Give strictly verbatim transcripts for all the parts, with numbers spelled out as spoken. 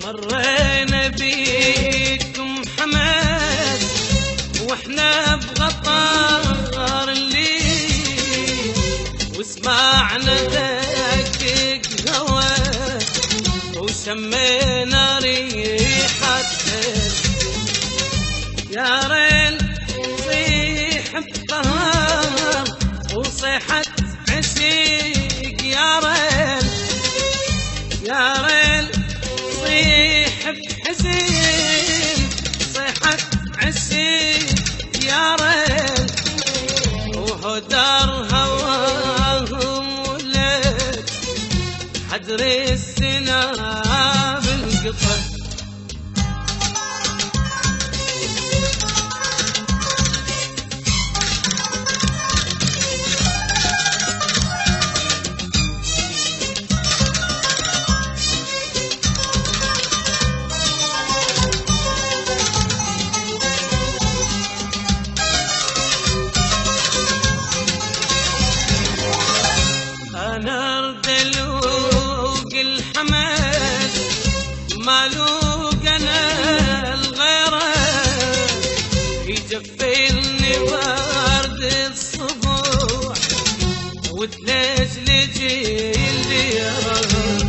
مرينا بيكم حماد واحنا بغطار الليل، وسمعنا دقيق هوا وشمينا ريحة يا ريل صيح بطهر وصيحة عشيق يا ريل يا ريل صيح بحزين صيحة عشيق يا ريل وهدر هواهم ولد حدر السنا بالقطر. الحمد مالوقنا الغيره يجفلني ورد الصبح وتلجلج الليره.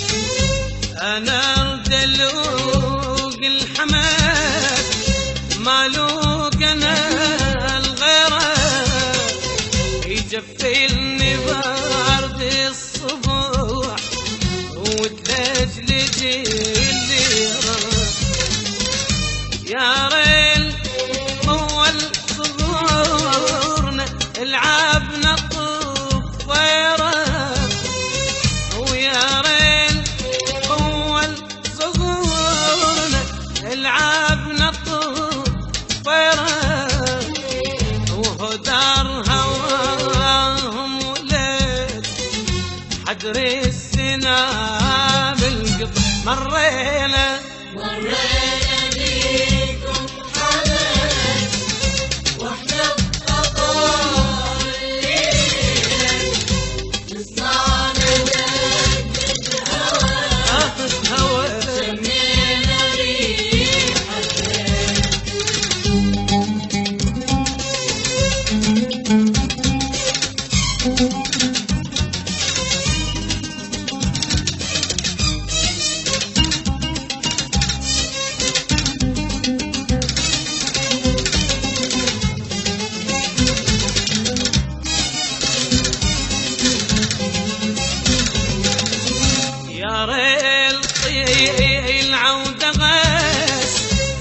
انا ردلوق الحمد مالوقنا الغيره يجفلني ورد الصبح وتلجلج الليره. يا ريل اول صغورنا العبنا الطفيره، ويا ريل اول صغورنا العبنا الطفيره وهدر هواهم ولد حدر السنا بالقطر. مرينا مرينا بيكم حمد واحنا بقطار الليل، نسمعنا دقة هوا هوا شمينا ريحة يا ريل طيل عودة غاس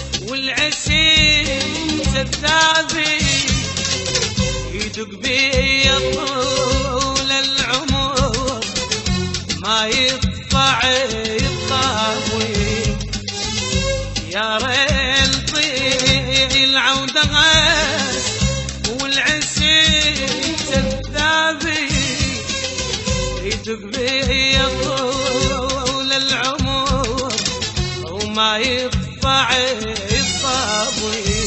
والعسيل سذابي يدق بي طول العمر ما يطلع يطاوي. يا ريل طيل عودة غاس والعسيل سذابي يدق بي طول العمر وما يطلع يطابي،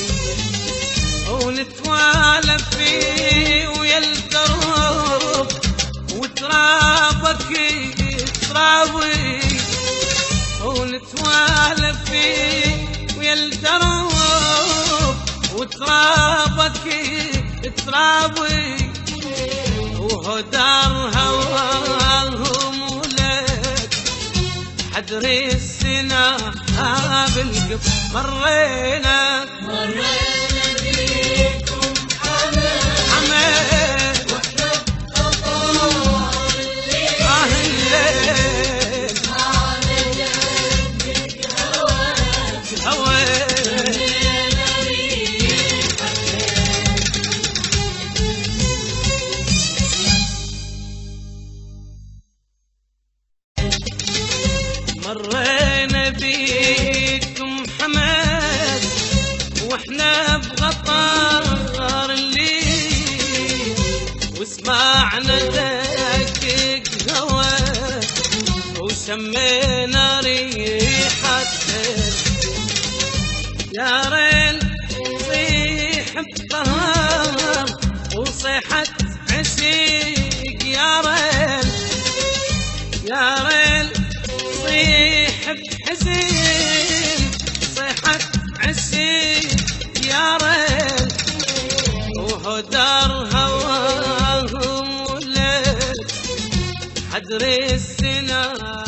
ونتوالف فيه ويا الدروب وترابك يتراوي، ونتوالف فيه ويا الدروب وترابك يتراوي وهدر هواهم ولد حدر السنا بالقطر. مرينا مرينا بيكم حمد حمد واحنا بقطار الليل، آه الليل نسمعنا دقة هوا هوا شمينا ريحة مرينا بيكم حماد واحنا بغطار الليل، وسمعنا دقيق هوا وشمينا ريحة يا ريل صيح بطهر وصيحة عشيق يا ريل يا ريل صيح بحزين حزين صيحة عسير يا ريل وهدر هواهم وليل حدر السنان